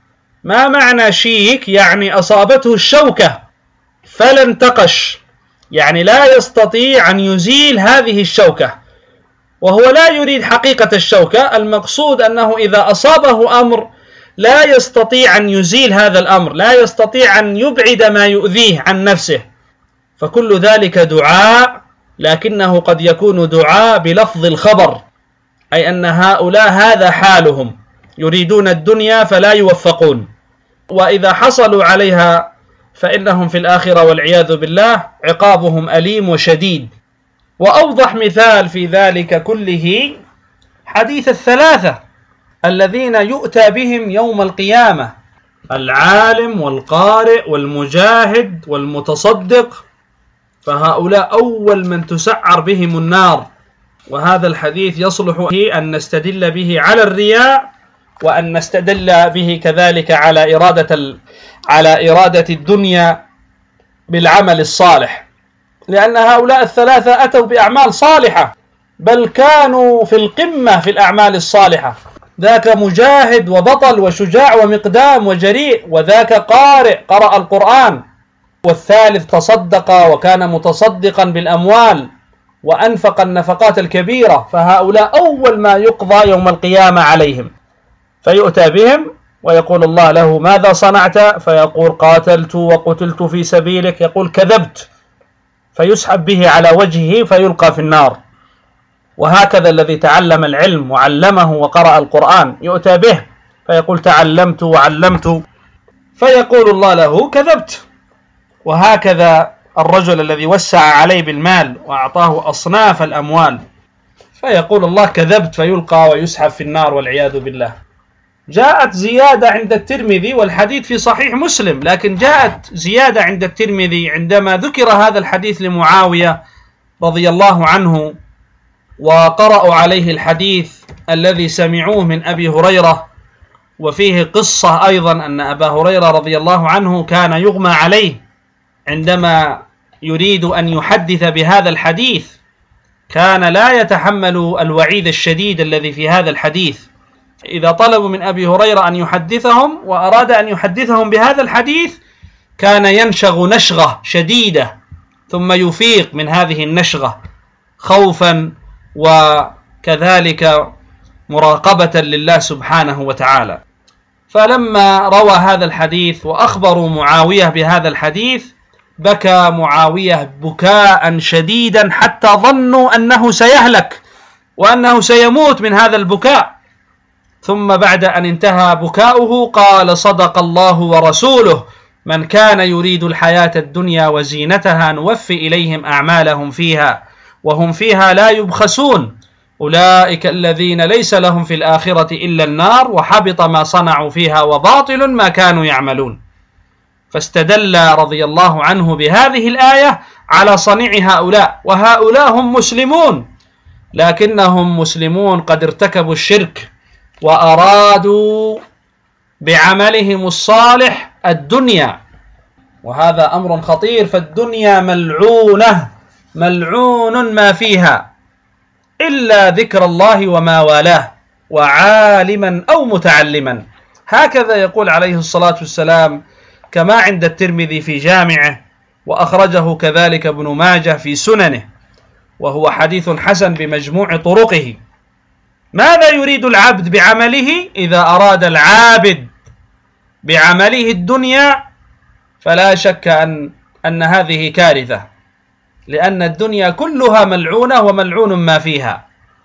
ما معنى شيك؟ يعني أصابته الشوكة فلا انتقش، يعني لا يستطيع أن يزيل هذه الشوكة، وهو لا يريد حقيقة الشوكة. المقصود أنه إذا أصابه أمر لا يستطيع أن يزيل هذا الأمر، لا يستطيع أن يبعد ما يؤذيه عن نفسه. فكل ذلك دعاء، لكنه قد يكون دعاء بلفظ الخبر، أي أن هؤلاء هذا حالهم، يريدون الدنيا فلا يوفقون، وإذا حصلوا عليها فإنهم في الآخرة والعياذ بالله عقابهم أليم وشديد. وأوضح مثال في ذلك كله حديث الثلاثة الذين يؤتى بهم يوم القيامة: العالم والقارئ والمجاهد والمتصدق. فهؤلاء أول من تسعر بهم النار. وهذا الحديث يصلح أن نستدل به على الرياء، وأن نستدل به كذلك على إرادة الدنيا بالعمل الصالح، لأن هؤلاء الثلاثة أتوا بأعمال صالحة، بل كانوا في القمة في الأعمال الصالحة. ذاك مجاهد وبطل وشجاع ومقدام وجريء، وذاك قرأ القرآن، والثالث تصدق وكان متصدقا بالأموال وأنفق النفقات الكبيرة. فهؤلاء أول ما يقضى يوم القيامة عليهم، فيؤتى بهم ويقول الله له: ماذا صنعت؟ فيقول: قاتلت وقتلت في سبيلك. يقول: كذبت. فيسحب به على وجهه فيلقى في النار. وهكذا الذي تعلم العلم وعلمه وقرأ القرآن يؤتى به فيقول: تعلمت وعلمت، فيقول الله له: كذبت. وهكذا الرجل الذي وسع عليه بالمال وأعطاه أصناف الأموال فيقول الله: كذبت، فيلقى ويسحب في النار والعياذ بالله. جاءت زيادة عند الترمذي، والحديث في صحيح مسلم، لكن جاءت زيادة عند الترمذي عندما ذكر هذا الحديث لمعاوية رضي الله عنه، وقرأوا عليه الحديث الذي سمعوه من أبي هريرة، وفيه قصة أيضا أن أبا هريرة رضي الله عنه كان يغمى عليه عندما يريد أن يحدث بهذا الحديث، كان لا يتحمل الوعيد الشديد الذي في هذا الحديث. إذا طلبوا من أبي هريرة أن يحدثهم وأراد أن يحدثهم بهذا الحديث كان ينشغ نشغة شديدة ثم يفيق من هذه النشغة خوفا وكذلك مراقبة لله سبحانه وتعالى. فلما روى هذا الحديث وأخبروا معاوية بهذا الحديث بكى معاوية بكاء شديدا حتى ظنوا أنه سيهلك وأنه سيموت من هذا البكاء. ثم بعد أن انتهى بكاؤه قال: صدق الله ورسوله، من كان يريد الحياة الدنيا وزينتها نوفي إليهم أعمالهم فيها وهم فيها لا يبخسون، أولئك الذين ليس لهم في الآخرة إلا النار وحبط ما صنعوا فيها وباطل ما كانوا يعملون. فاستدل رضي الله عنه بهذه الآية على صنيع هؤلاء، وهؤلاء هم مسلمون، لكنهم مسلمون قد ارتكبوا الشرك وأرادوا بعملهم الصالح الدنيا، وهذا أمر خطير. فالدنيا ملعونة، ملعون ما فيها إلا ذكر الله وما والاه وعالما أو متعلما. هكذا يقول عليه الصلاة والسلام كما عند الترمذي في جامعه، وأخرجه كذلك ابن ماجه في سننه، وهو حديث حسن بمجموع طرقه. ماذا يريد العبد بعمله؟ إذا أراد العابد بعمله الدنيا فلا شك أن هذه كارثة، لأن الدنيا كلها ملعونة وملعون ما فيها،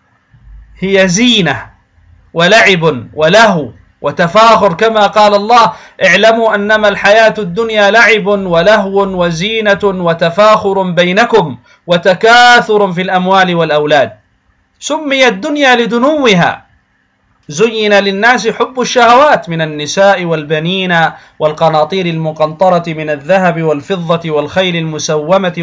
هي زينة ولعب ولهو وتفاخر، كما قال الله: اعلموا أنما الحياة الدنيا لعب ولهو وزينة وتفاخر بينكم وتكاثر في الأموال والأولاد. سمي الدنيا لدنوها، زين للناس حب الشهوات من النساء والبنين والقناطير المقنطرة من الذهب والفضة والخيل المسومة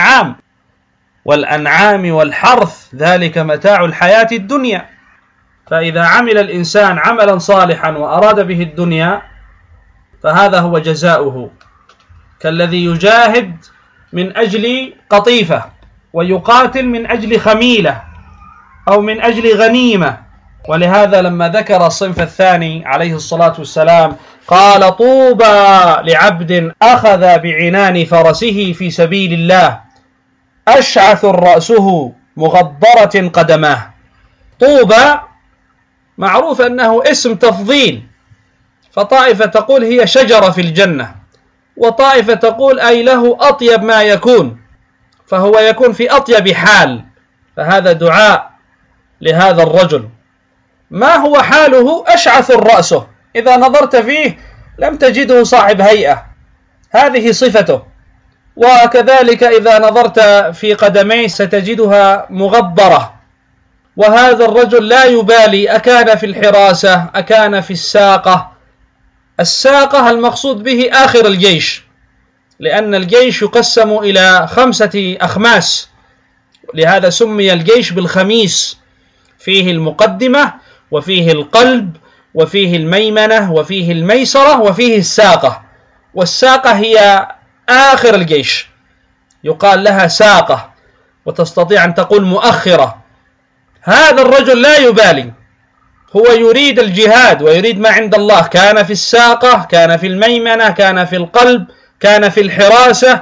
والأنعام والحرث، ذلك متاع الحياة الدنيا. فإذا عمل الإنسان عملا صالحا وأراد به الدنيا فهذا هو جزاؤه، كالذي يجاهد من أجل قطيفة ويقاتل من أجل خميلة أو من أجل غنيمة. ولهذا لما ذكر الصنف الثاني عليه الصلاة والسلام قال: طوبى لعبد أخذ بعنان فرسه في سبيل الله أشعث رأسه مغبرة قدماه. طوبى معروف أنه اسم تفضيل، فطائفة تقول هي شجرة في الجنة، وطائفة تقول أي له أطيب ما يكون، فهو يكون في أطيب حال. فهذا دعاء لهذا الرجل. ما هو حاله؟ أشعث رأسه، إذا نظرت فيه لم تجده صاحب هيئة، هذه صفته. وكذلك إذا نظرت في قدميه ستجدها مغبرة. وهذا الرجل لا يبالي أكان في الحراسة أكان في الساقة. الساقة المقصود به آخر الجيش، لأن الجيش يقسم إلى 5 أخماس، لهذا سمي الجيش بالخميس، فيه المقدمة وفيه القلب وفيه الميمنة وفيه الميسرة وفيه الساقة، والساقة هي آخر الجيش، يقال لها ساقة، وتستطيع أن تقول مؤخرة. هذا الرجل لا يبالي، هو يريد الجهاد ويريد ما عند الله، كان في الساقة، كان في الميمنة، كان في القلب، كان في الحراسة،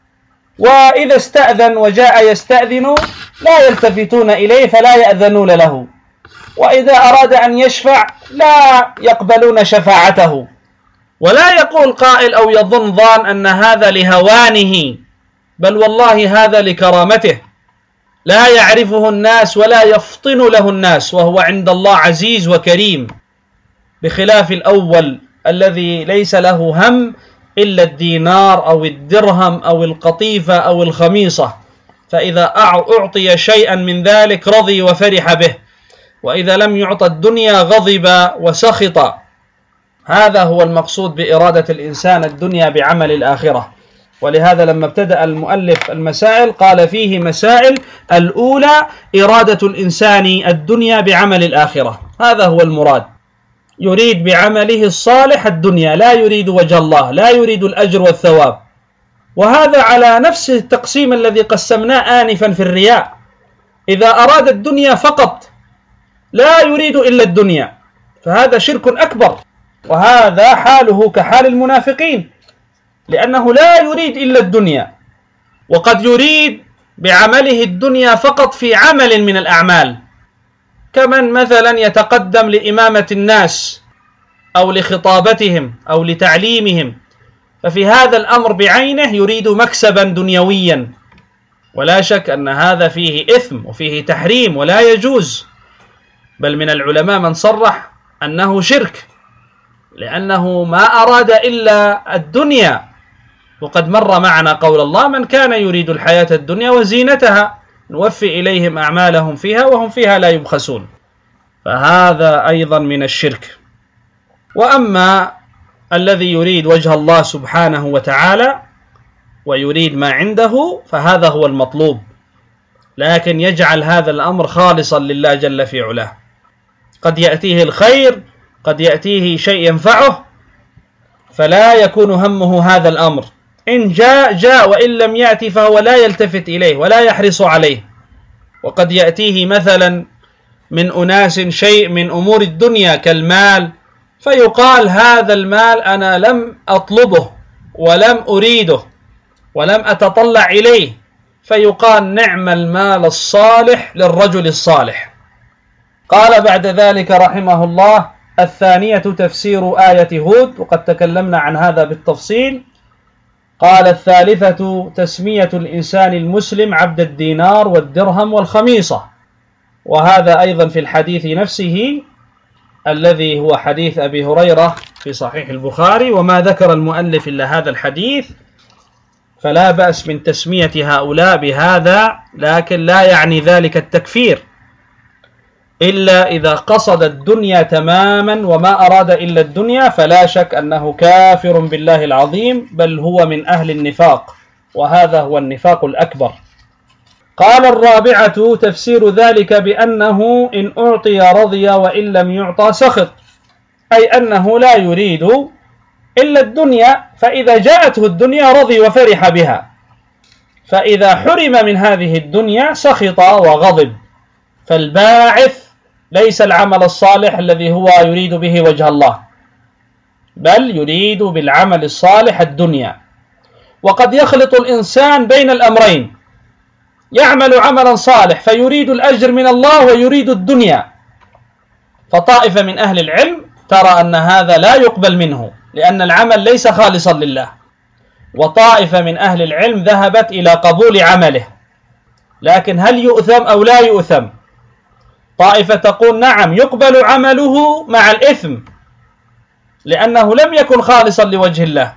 وإذا استأذن وجاء يستأذن لا يلتفتون إليه فلا يأذنون له، وإذا أراد أن يشفع لا يقبلون شفاعته. ولا يقول قائل أو يظن ظان أن هذا لهوانه، بل والله هذا لكرامته، لا يعرفه الناس ولا يفطن له الناس، وهو عند الله عزيز وكريم، بخلاف الأول الذي ليس له هم إلا الدينار أو الدرهم أو القطيفة أو الخميصة، فإذا أعطي شيئا من ذلك رضي وفرح به، وإذا لم يعطى الدنيا غضب وسخط. هذا هو المقصود بإرادة الإنسان الدنيا بعمل الآخرة. ولهذا لما ابتدأ المؤلف المسائل قال فيه مسائل: الأولى إرادة الإنسان الدنيا بعمل الآخرة، هذا هو المراد، يريد بعمله الصالح الدنيا، لا يريد وجه الله، لا يريد الأجر والثواب. وهذا على نفس التقسيم الذي قسمناه آنفا في الرياء، إذا أراد الدنيا فقط لا يريد إلا الدنيا فهذا شرك أكبر، وهذا حاله كحال المنافقين، لأنه لا يريد إلا الدنيا. وقد يريد بعمله الدنيا فقط في عمل من الأعمال، كمن مثلا يتقدم لإمامة الناس أو لخطابتهم أو لتعليمهم، ففي هذا الأمر بعينه يريد مكسبا دنيويا، ولا شك أن هذا فيه إثم وفيه تحريم ولا يجوز، بل من العلماء من صرح أنه شرك، لأنه ما أراد إلا الدنيا. وقد مر معنا قول الله: من كان يريد الحياة الدنيا وزينتها نوفي إليهم أعمالهم فيها وهم فيها لا يبخسون، فهذا أيضا من الشرك. وأما الذي يريد وجه الله سبحانه وتعالى ويريد ما عنده فهذا هو المطلوب، لكن يجعل هذا الأمر خالصا لله جل في علاه. قد يأتيه الخير، قد يأتيه شيء ينفعه، فلا يكون همه هذا الأمر، إن جاء جاء، وإن لم يأتي فهو لا يلتفت إليه ولا يحرص عليه. وقد يأتيه مثلا من أناس شيء من أمور الدنيا كالمال، فيقال: هذا المال أنا لم أطلبه ولم أريده ولم أتطلع إليه، فيقال: نعم المال الصالح للرجل الصالح. قال بعد ذلك رحمه الله: الثانية تفسير آية هود، وقد تكلمنا عن هذا بالتفصيل. قال: الثالثة تسمية الإنسان المسلم عبد الدينار والدرهم والخميصة، وهذا أيضا في الحديث نفسه الذي هو حديث أبي هريرة في صحيح البخاري، وما ذكر المؤلف إلا هذا الحديث، فلا بأس من تسمية هؤلاء بهذا، لكن لا يعني ذلك التكفير، إلا إذا قصد الدنيا تماما وما أراد إلا الدنيا، فلا شك أنه كافر بالله العظيم، بل هو من أهل النفاق، وهذا هو النفاق الأكبر. قال: الرابعة تفسير ذلك بأنه إن أعطي رضي وإن لم يعطى سخط، أي أنه لا يريد إلا الدنيا، فإذا جاءته الدنيا رضي وفرح بها، فإذا حرم من هذه الدنيا سخط وغضب. فالباعث ليس العمل الصالح الذي هو يريد به وجه الله، بل يريد بالعمل الصالح الدنيا. وقد يخلط الإنسان بين الأمرين، يعمل عملا صالح فيريد الأجر من الله ويريد الدنيا، فطائفة من أهل العلم ترى أن هذا لا يقبل منه لأن العمل ليس خالصا لله، وطائفة من أهل العلم ذهبت إلى قبول عمله، لكن هل يؤثم أو لا يؤثم؟ طائفة تقول نعم يقبل عمله مع الإثم لأنه لم يكن خالصا لوجه الله،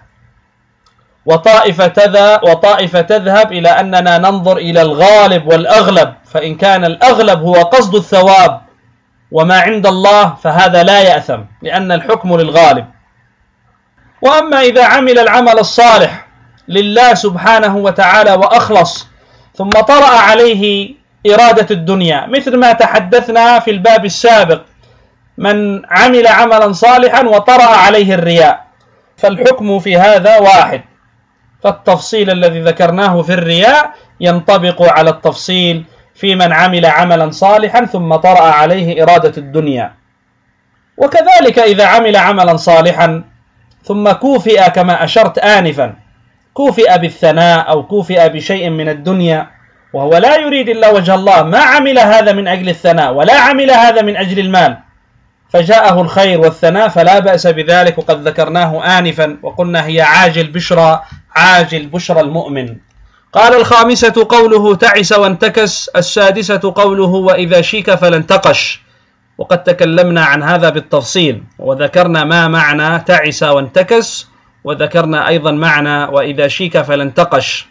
وطائفة تذهب إلى أننا ننظر إلى الغالب والأغلب، فإن كان الأغلب هو قصد الثواب وما عند الله فهذا لا يأثم لأن الحكم للغالب. وأما إذا عمل العمل الصالح لله سبحانه وتعالى وأخلص، ثم طرأ عليه إرادة الدنيا، مثل ما تحدثنا في الباب السابق: من عمل عملا صالحا وطرأ عليه الرياء، فالحكم في هذا واحد، فالتفصيل الذي ذكرناه في الرياء ينطبق على التفصيل في من عمل عملا صالحا ثم طرأ عليه إرادة الدنيا. وكذلك إذا عمل عملا صالحا ثم كوفئ كما أشرت آنفا، كوفئ بالثناء أو كوفئ بشيء من الدنيا وهو لا يريد إلا وجه الله، ما عمل هذا من أجل الثناء ولا عمل هذا من أجل المال، فجاءه الخير والثناء فلا بأس بذلك، وقد ذكرناه آنفا وقلنا هي عاجل بشرى المؤمن. قال: الخامسة قوله تعس وانتكس. السادسة قوله وإذا شيك فلا انتقش، وقد تكلمنا عن هذا بالتفصيل وذكرنا ما معنى تعس وانتكس، وذكرنا أيضا معنى وإذا شيك فلا انتقش.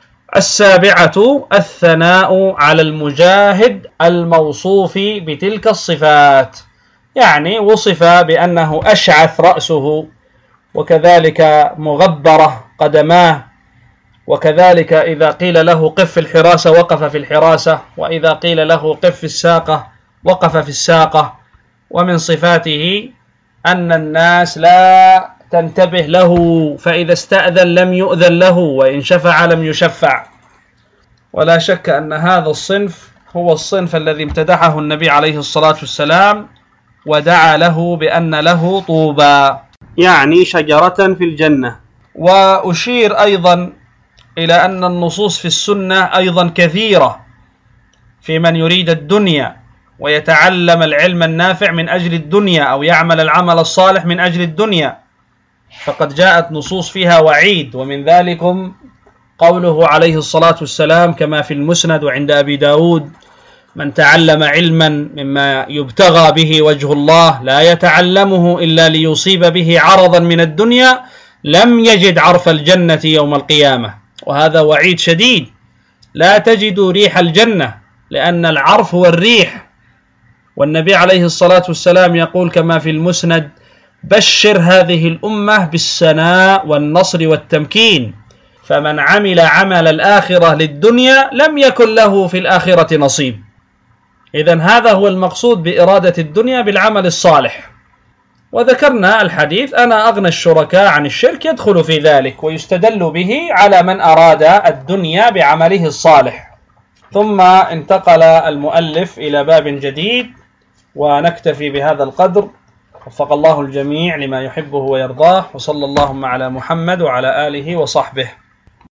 السابعة الثناء على المجاهد الموصوف بتلك الصفات، يعني وصف بأنه أشعث رأسه، وكذلك مغبرة قدماه، وكذلك إذا قيل له قف في الحراسة وقف في الحراسة، وإذا قيل له قف في الساقة وقف في الساقة. ومن صفاته أن الناس لا تنتبه له، فإذا استأذن لم يؤذن له، وإن شفع لم يشفع. ولا شك أن هذا الصنف هو الصنف الذي امتدحه النبي عليه الصلاة والسلام ودعا له بأن له طوبى، يعني شجرة في الجنة. وأشير أيضا إلى أن النصوص في السنة أيضا كثيرة في من يريد الدنيا ويتعلم العلم النافع من أجل الدنيا أو يعمل العمل الصالح من أجل الدنيا، فقد جاءت نصوص فيها وعيد، ومن ذلكم قوله عليه الصلاة والسلام كما في المسند وعند أبي داود: من تعلم علما مما يبتغى به وجه الله لا يتعلمه إلا ليصيب به عرضا من الدنيا لم يجد عرف الجنة يوم القيامة. وهذا وعيد شديد، لا تجد ريح الجنة، لأن العرف هو الريح. والنبي عليه الصلاة والسلام يقول كما في المسند: بشر هذه الأمة بالسناء والنصر والتمكين، فمن عمل عمل الآخرة للدنيا لم يكن له في الآخرة نصيب. إذن هذا هو المقصود بإرادة الدنيا بالعمل الصالح. وذكرنا الحديث: أنا أغنى الشركاء عن الشرك، يدخل في ذلك، ويستدل به على من أراد الدنيا بعمله الصالح. ثم انتقل المؤلف إلى باب جديد، ونكتفي بهذا القدر. وفق الله الجميع لما يحبه ويرضاه، وصلى اللهم على محمد وعلى آله وصحبه.